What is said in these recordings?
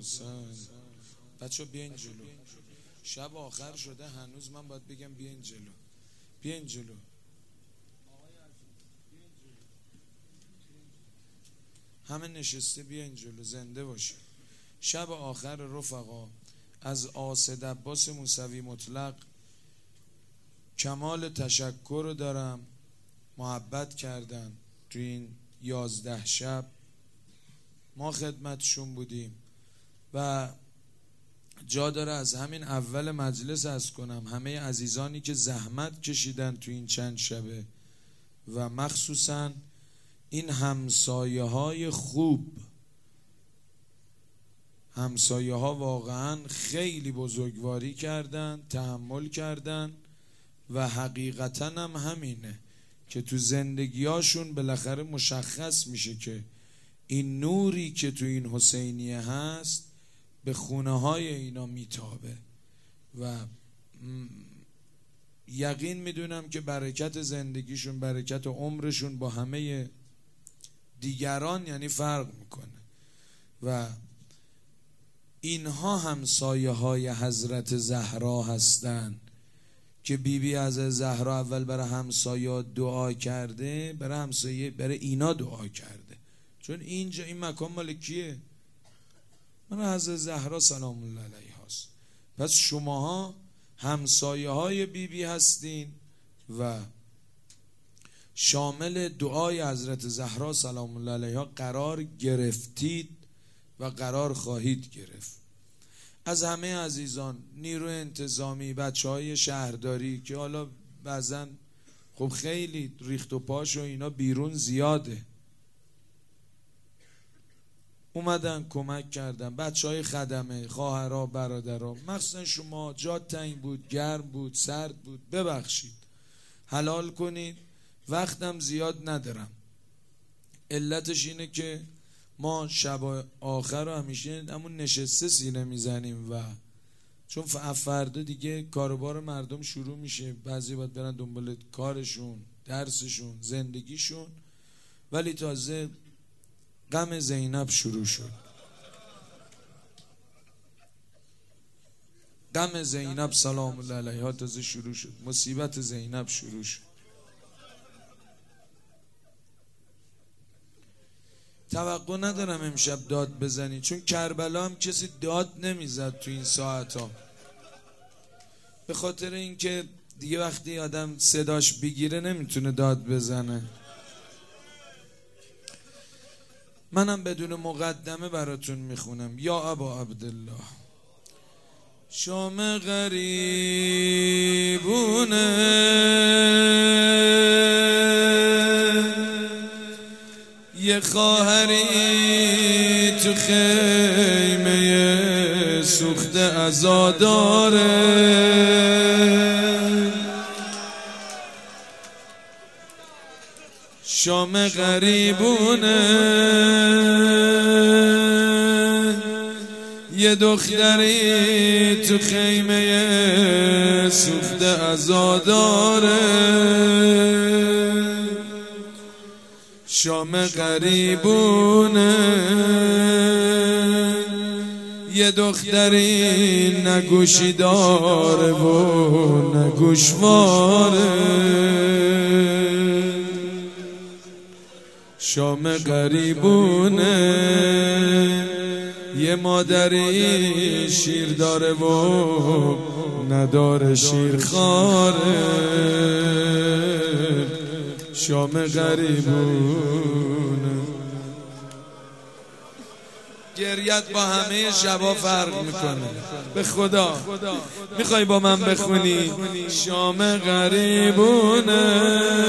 حسین. بچه بیاین جلو، شب آخر شده هنوز من باید بگم بیاین جلو. بیاین جلو. همه نشسته بیاین جلو، زنده باشید. شب آخر رفقا، از آسد عباس موسوی مطلق کمال تشکر رو دارم. محبت کردن تو این 11 شب، ما خدمتشون بودیم و جا داره از همین اول مجلس عرض کنم همه عزیزانی که زحمت کشیدن تو این چند شبه و مخصوصا این همسایه های خوب، همسایه ها واقعا خیلی بزرگواری کردن، تحمل کردن و حقیقتا هم همینه که تو زندگیاشون بالاخره مشخص میشه که این نوری که تو این حسینیه هست به خونه های اینا میتابه و یقین میدونم که برکت زندگیشون، برکت عمرشون با همه دیگران یعنی فرق میکنه و اینها همسایه های حضرت زهرا هستن که بیبی از زهرا اول برای همسایه دعا کرده، برای همسایه، برای اینا دعا کرده، چون اینجا این مکان مال کیه؟ من از زهرا سلام الله علیها هست. پس شماها همسایه های بیبی هستین و شامل دعای حضرت زهرا سلام الله علیها قرار گرفتید و قرار خواهید گرفت. از همه عزیزان، نیروی انتظامی، بچه های شهرداری که حالا بعضن خب خیلی ریخت و پاش و اینا بیرون زیاده، اومدن کمک کردن، بچه های خدمه، خواهرها، برادرها، مخصوصا شما جات تنگ بود، گرم بود، سرد بود، ببخشید، حلال کنید. وقتم زیاد ندارم، علتش اینه که ما شب آخر رو همیشه همون نشسته سینه میزنیم و چون فردا دیگه کاروبار مردم شروع میشه، بعضی باید برن دنبال کارشون، درسشون، زندگیشون، ولی تازه غم زینب شروع شد. غم زینب سلام الله علیها تازه شروع شد، مصیبت زینب شروع شد. توقع ندارم امشب داد بزنی، چون کربلا هم کسی داد نمیزد تو این ساعت ها، به خاطر اینکه دیگه وقتی آدم صداش بگیره نمیتونه داد بزنه. منم بدون مقدمه براتون میخونم. یا ابا عبدالله، شام غریبونه یه خواهری تو خیمه سوخته عزاداره، شام غریبونه یه دختری تو خیمه سوخته عزاداره، شام غریبونه یه دختری نگوشی داره و نگوشواره، شام غریبونه یه مادری شیر داره و نداره شیرخواره، شام غریبونه. گریت با همه شبا فرق میکنه، به خدا میخوای با من بخونی؟ شام غریبونه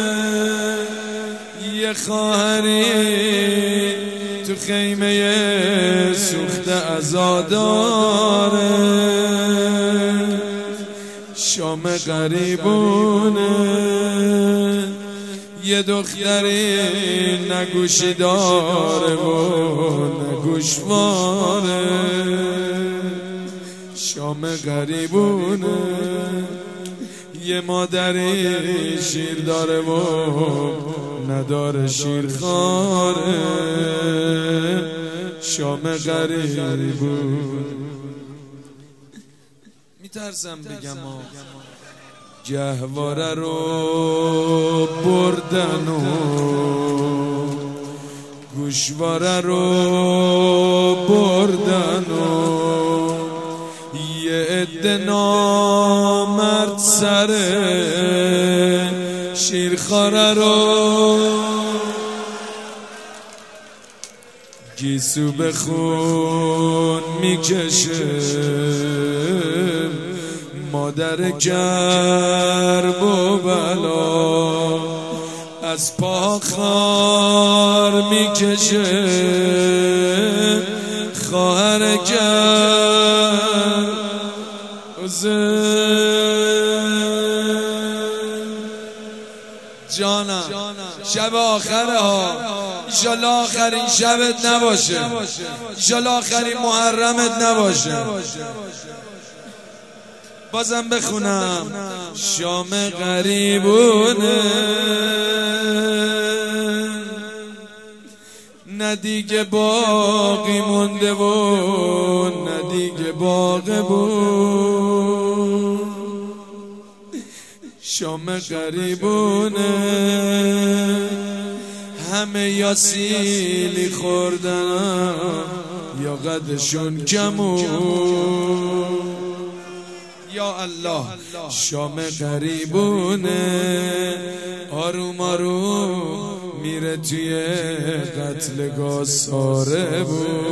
یه خواهری تو خیمه سوخته عزاداره، شام غریبونه یه دختری نگوشی داره و نگوشواره، شام غریبونه یه مادری شیر داره و نداره شیرخواره، شام غریب بود. میترسم بگم گهواره رو بردن و گوشواره رو بردن و یه عده نامرد سر شیرخواره رو گیسو به خون میکشه مادر کرب و بلا از پا خار میکشه خواهر کرب جانم شب آخره ها انشالله آخرین شبت نباشه انشالله آخرین محرمت نباشه بازم بخونم شام غریبونه نه دیگه باقی مونده و نه دیگه باقی بود شام غریبونه همه یا سیلی خوردن یا قدشون کمون یا الله شام غریبونه آروم آروم میره توی قتلگاه ساره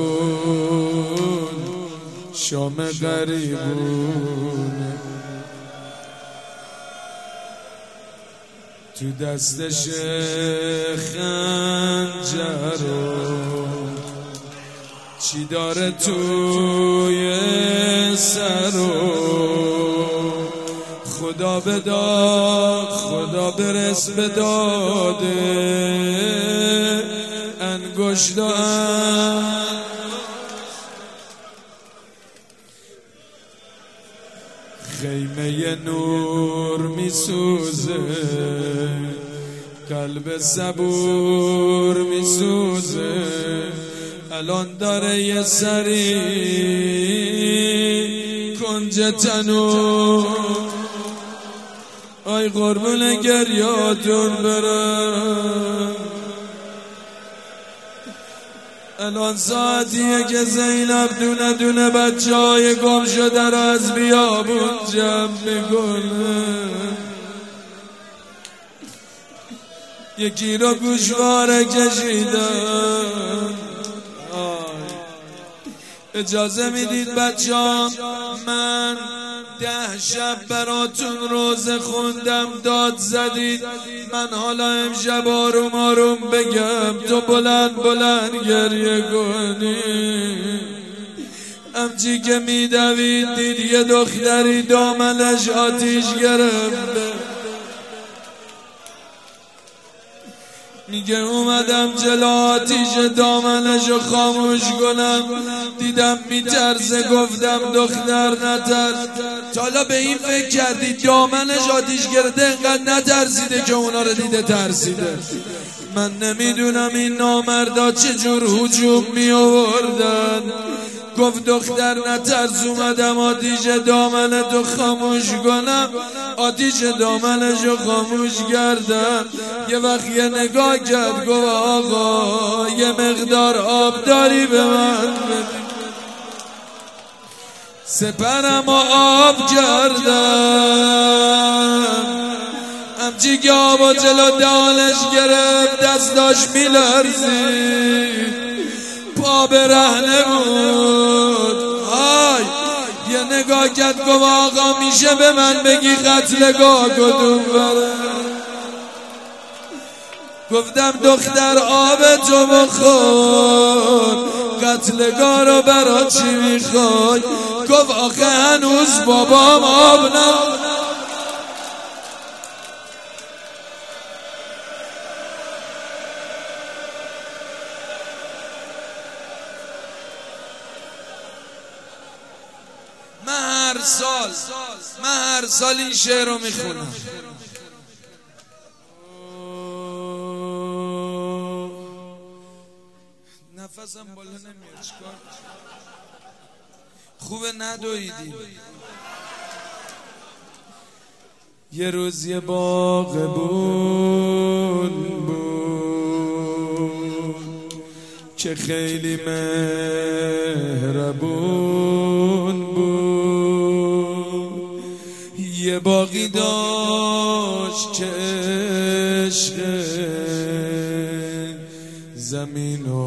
بود شام غریبونه تو دستش خنجر چی داره توی سرو خدا بداد خدا برس به داده انگشت خیمه نور میسوزه قلب صبور میسوزه الان داره یه سری کنج تنور آی قربون گریاتون برم الان ساعتیه که زینب دونه دونه بچه های گم شده را از بیابون جمع میکنه یکی رو گوشواره کشیدن اجازه میدید بچه‌ام من 10 شب براتون روزه خوندم داد زدید من حالا امشب آروم آروم بگم تو بلند بلند گریه کنی همچی که میدوید دید یه دختری دامنش آتیش گرفته میگه اومدم جلو آتیش دامنشو خاموش کنم دیدم میترسه گفتم دختر نترس تا حالا به این فکر کردی دامنش آتیش گرفته اینقدر نترسیده که اونا رو دیده ترسیده من نمیدونم این نامردا چجور هجوم می آوردن گفت دختر نترس اومدم آتیش دامنتو خاموش کنم آتیش دامنشو خاموش کردم یه وقت یه نگاه کرد گفت آقا یه مقدار آب داری به من سپرم آب کردم همچی که آبا جلو دهانش گرفت دستاش میلرزید پا برهنه بود های یه نگاه کرد گفت آقا میشه به من بگی قتلگاه کدوم بره گفتم دختر آب تو بخور قتلگاه رو برا چی میخوای گفت آخه هنوز بابام آب نه من هر سال این شعر رو میخونم نفسم بالا نمیاد چیکار خوبه ندویدی. یه روز یه باغبون بود که خیلی مهربون بود. یه باغی داشت که عشق زمین و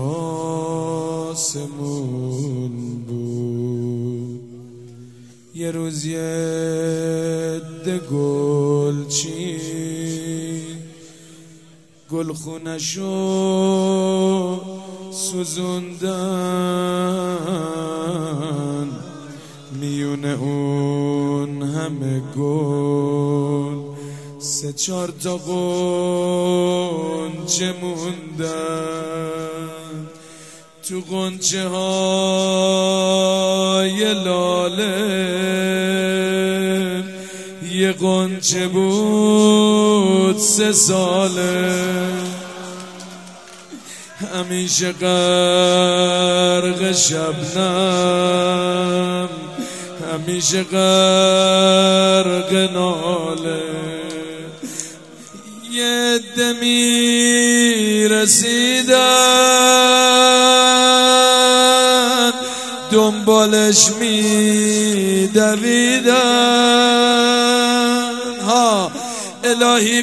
آسمون بود. یه روز یه عده گلچین گلخونشو سوزوندن، میونه اون همه گل سه چار تا غنچه موندن. تو غنچه های لاله یه غنچه بود 3 ساله، همیشه غرق شبنم، همیشه غرق ناله. یه عده میرسیدن دنبالش میدویدن، ها الهی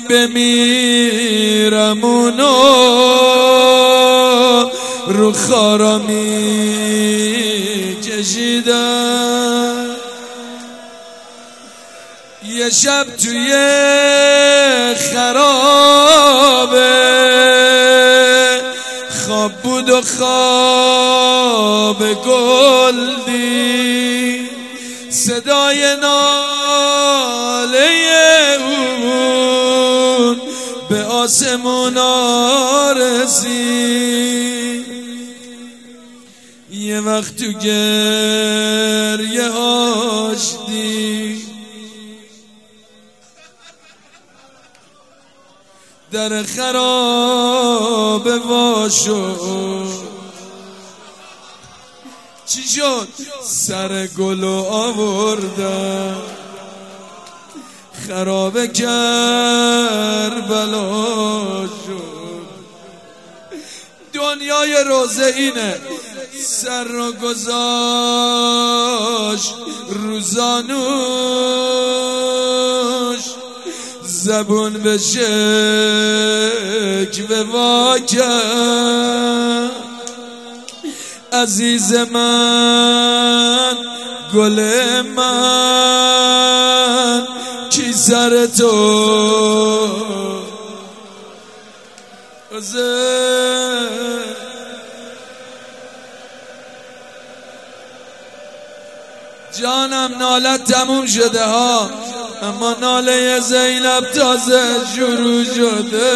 بمیرم اونو رو خارا میکشیدن. یه شب توی خرابه خواب بود و خواب گل دید، صدای ناله اون به آسمونا رسید. یه وقت تو گریه هاش دید در خراب واشو. چی شد؟ سر گلو آوردن خراب کربلا شد. دنیای روزه اینه، سر رو گذاشت روزانوش، زبون به شکوه واکن. عزیز من گل من کی سر تو جانم نالت تموم شده ها، اما ناله زینب تازه شروع شده.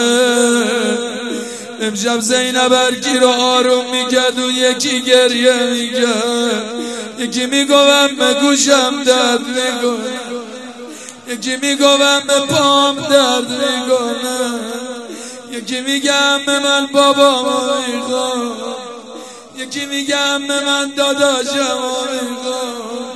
امشب زینب هرکی رو آروم میکرد و یکی گریه میکرد، یکی میگوم به گوشم درد میکنه، یکی میگوم به پام درد میکنه، یکی میگم به من بابامو میخوام، یکی میگم به من داداشمو میخوام.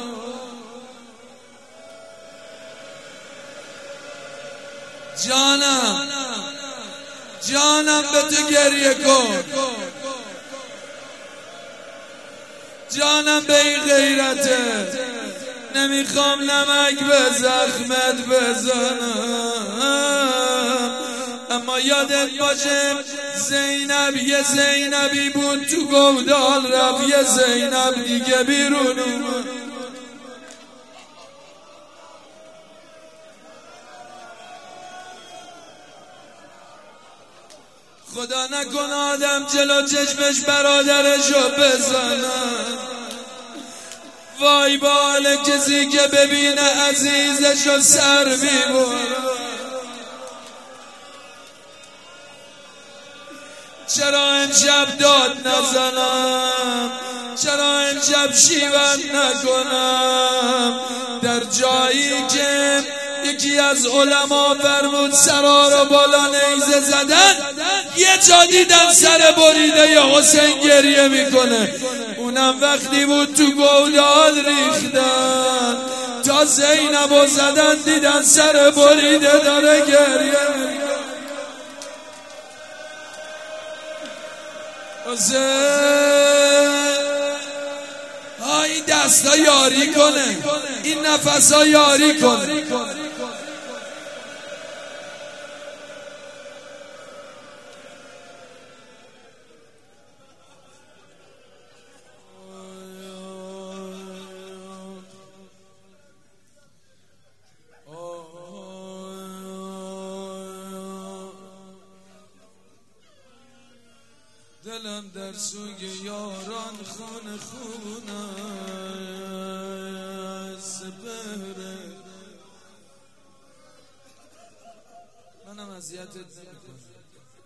جانم جانم به تو گریه کن، جانم به این غیرته، نمیخوام نمک به زخمت بزنم. اما یادت باشه زینب یه زینبی بود تو گودال رفت، یه زینب دیگه بیرون اومد. خدا نکن آدم جلو چشمش برادرشو بزنن، وای با حال کسی که ببینه عزیزشو سر میبره. چرا امشب داد نزنم، چرا امشب شیون نکنم، در جایی که یکی از علما فرمود سرا رو بالا نیزه زدن یه جا دیدن سر بریده یا حسین گریه میکنه، اونم وقتی بود تو گودال ریختن تا زینبو زدن دیدن سر بریده داره گریه میکنه. این دستا یاری کنه، این نفسا یاری کنه. دلم در سوی یاران خونه خونه سپهره، منم اذیتت نمیکنم،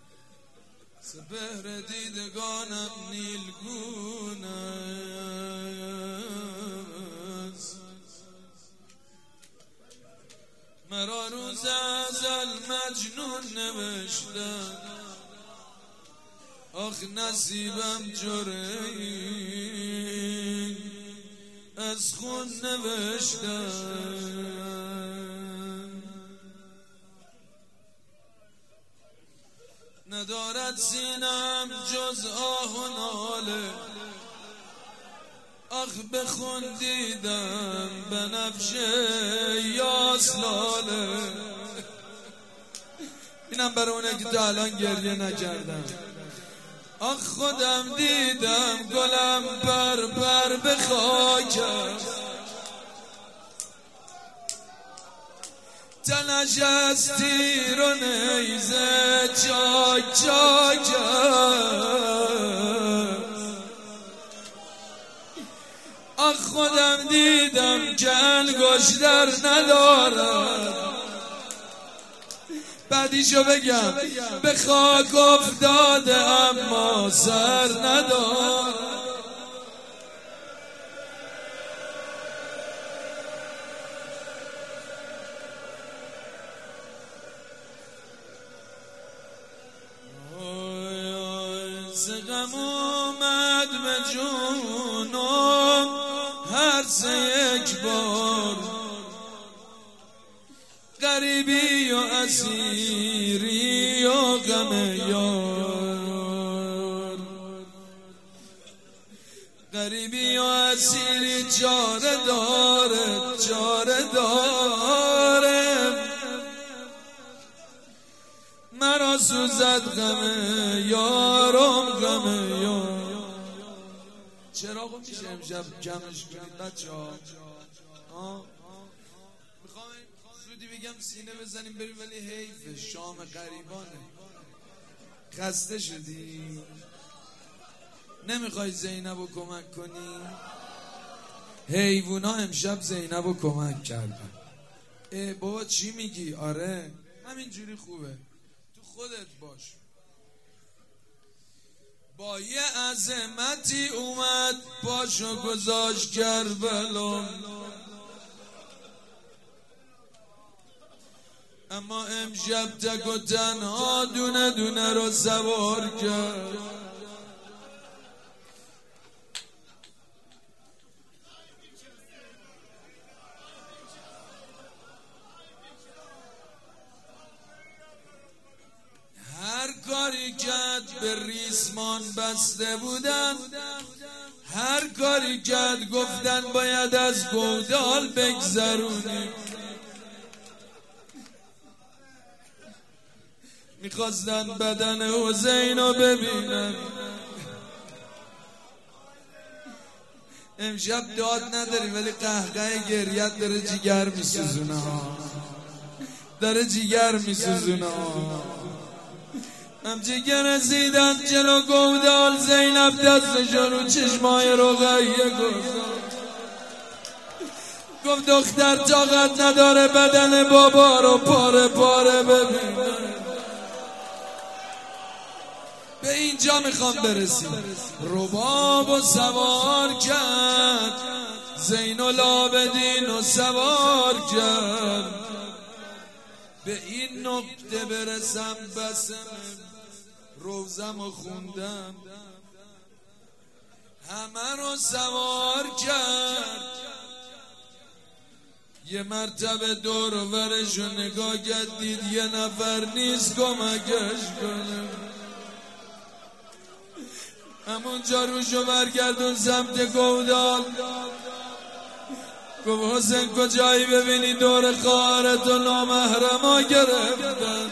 سپهر دیدگانم نیلگونه مرا روز ازل مجنون نوشتن، آخ نصیبم جرعی از خون نوشتن، ندارد سینم جز آه و ناله، آخ به خون دیدم بنفشه یاس لاله. اینم برای اونه که تا الان گریه نکردم. آخ خودم دیدم گلم بر به خاکم، تنش از تیر و نیزه چاک آخ خودم دیدم که انگشتر ندارم، بعدیشو بگم به خاک افتاده اما سر ندارم. غم اومد به جونم هر سه یک بار، غریبی و اسیری و غم یار، غریبی و اسیری چاره داره، مرا سوزد غم یارم غم یار. چراغو میشه امشب جمعش کنید بچه‌ها؟ میخوایم زودی بگم سینه بزنیم بریم، ولی حیف شام غریبانه، خسته شدی؟ نمیخوای زینبو کمک کنی؟ حیوونا امشب زینبو کمک کردن. بابا چی میگی؟ آره همینجوری خوبه، تو خودت باش. با یه عظمتی اومد پاشو گذاشت کربلا، اما امشب تک و تنها دونه دونه رو سوار کرد. هر کاری کرد به ریسمان بسته بودن، هر کاری کرد گفتن باید از گودال بگذرونی، میخواستن بدن حسین رو ببینن. امشب داد نداری ولی قهقه گریت داره جیگر میسوزونه ها، داره جیگر میسوزونه ها. همچه که رسیدن جلو گودال زینب دستشو رو چشمای رقیه گفت دختر طاقت نداره بدن بابا رو پاره پاره ببینه. به اینجا میخوام برسیم. رباب و سوار کرد، زین العابدین و سوار کرد، به این نقطه برسم بسم روزم و خوندم، همه رو سوار کرد. یه مرتبه دور و برشو نگاه کرد، دید یه نفر نیست کمکش کنه. همونجا روشو برگردون سمت گودال، گفت حسین کجایی ببینی دور خواهرتو نامحرما گرفتن.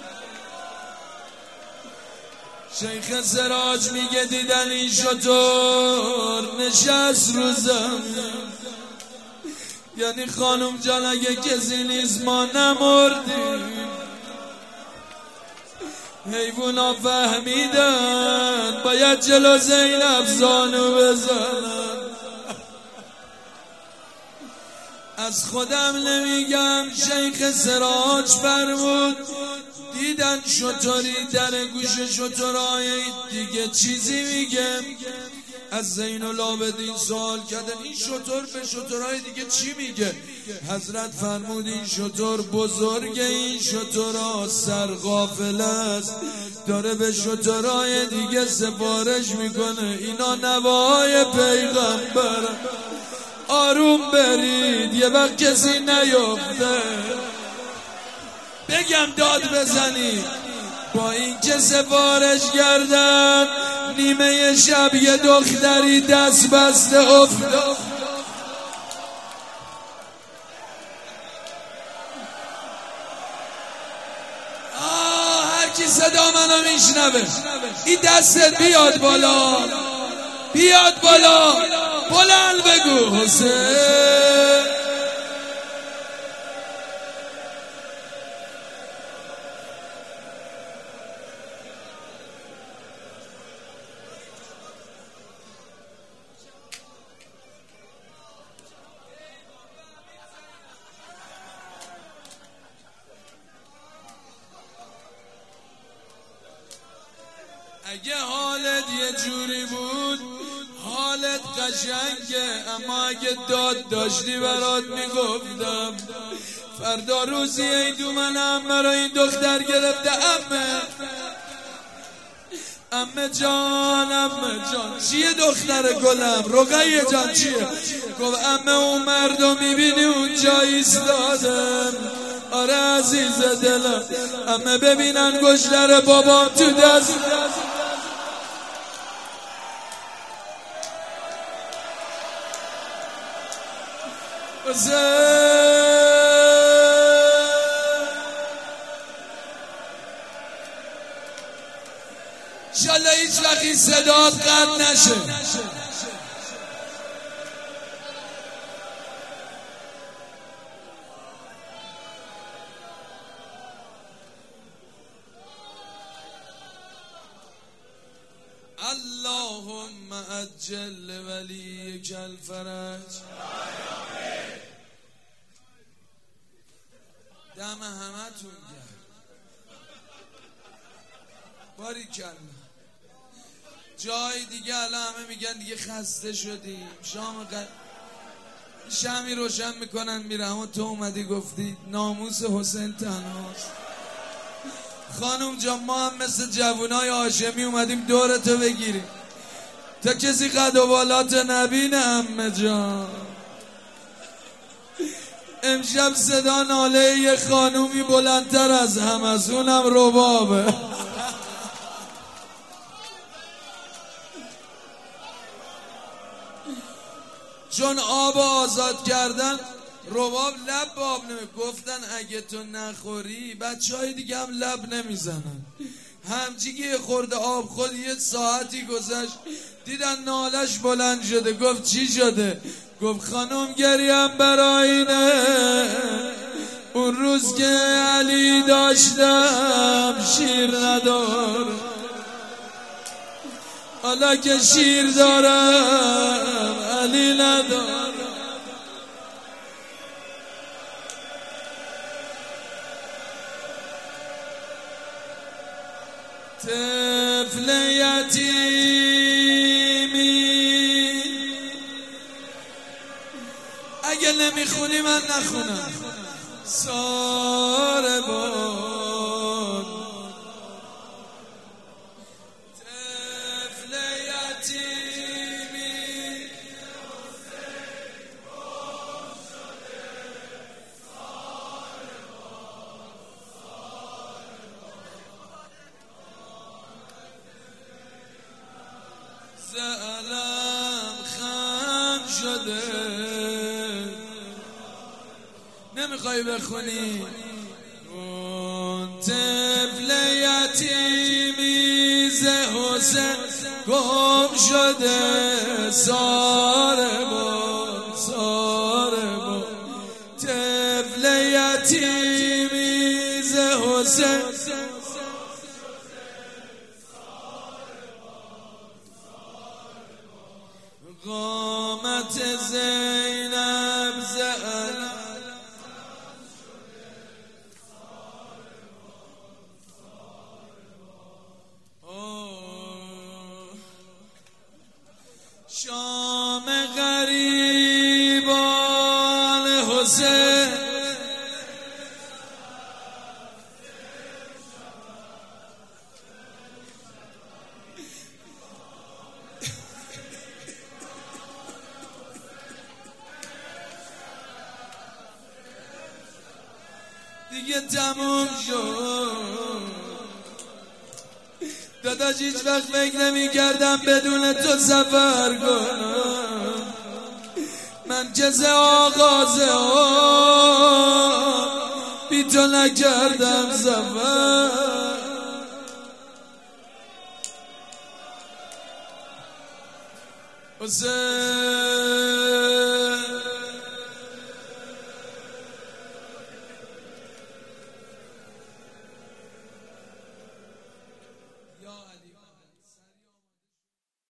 شیخ سراج میگه دیدن این شطور نشست رو زمین، یعنی خانم جان اگه کسی نیست ما نمردیم. حیوونا فهمیدن باید جلو زینب زانو بزنن. از خودم نمیگم، شیخ سراج فرمود دیدن شطوری در گوش شطورای دیگه چیزی میگه. از زین العابدین سوال کردن این شطور به شطورای دیگه چی میگه؟ حضرت فرمود این شطور بزرگه، این شطورا سرغافل است، داره به شطورای دیگه سفارش میکنه اینا نوای پیغمبر. آروم برید یه وقت کسی نیفته، بگم داد بزنید. با این که سفارش کردن نیمه شب یه دختری دست بسته افتاد. هر کی صدا منو میشنوه این دستت بیاد بالا، بیاد بالا، بلند بگو حسین. اگه حالت یه جوری بود حالت قشنگه، اما اگه داد داشتی برات میگفتم. فردا روزی عیدو منم برا این دختر گرفته. امه جان، امه جان چیه دختر گلم؟ رقیه جان چیه؟ گفت امه اون مردو میبینی اونجا ایستادم. آره عزیز دلم، امه ببینن گشتر بابام تو دست. انشالله هیچ وقت این صدات قطع نشه. اللهم عجل ولیک الفرج. دم همتون گرد. باریکلا. جای دیگه الان همه میگن دیگه خسته شدیم، شمی روشن میکنن میره، اما تو اومدی گفتی ناموس حسین تنهاست. خانم جان ما هم مثل جوونای هاشمی اومدیم دورتو بگیریم، تا کسی قد و بالات نبینه. عمه جان امشب صدا ناله یه خانومی بلندتر از هم از اونم ربابه. چون آب آزاد کردن رباب لب به آب گفتن اگه تو نخوری بچه های دیگه هم لب نمیزنن. همچی که یه خورده آب خود یه ساعتی گذشت دیدن نالش بلند شده. گفت چی شده؟ گفت خانم گریم برایینه، اون روز که علی داشتم شیر ندارم، حالا که شیر دارم علی ندارم. طفل یتیمی اگه نمیخونی من نخونم. ساربان زعلم خم شده. نمیخوای بخونی؟ اون طفل یتیمی ز حسین گم شده. ساربون ساربون طفل یتیمی ز حسین قامت زینب زعلم شام غریبان حسین دیگه تموم شد. داداش هیچ وقت فکر نمی کردم بدون تو سفر کنم. من جز آغاز بی تو نکردم سفر. حسین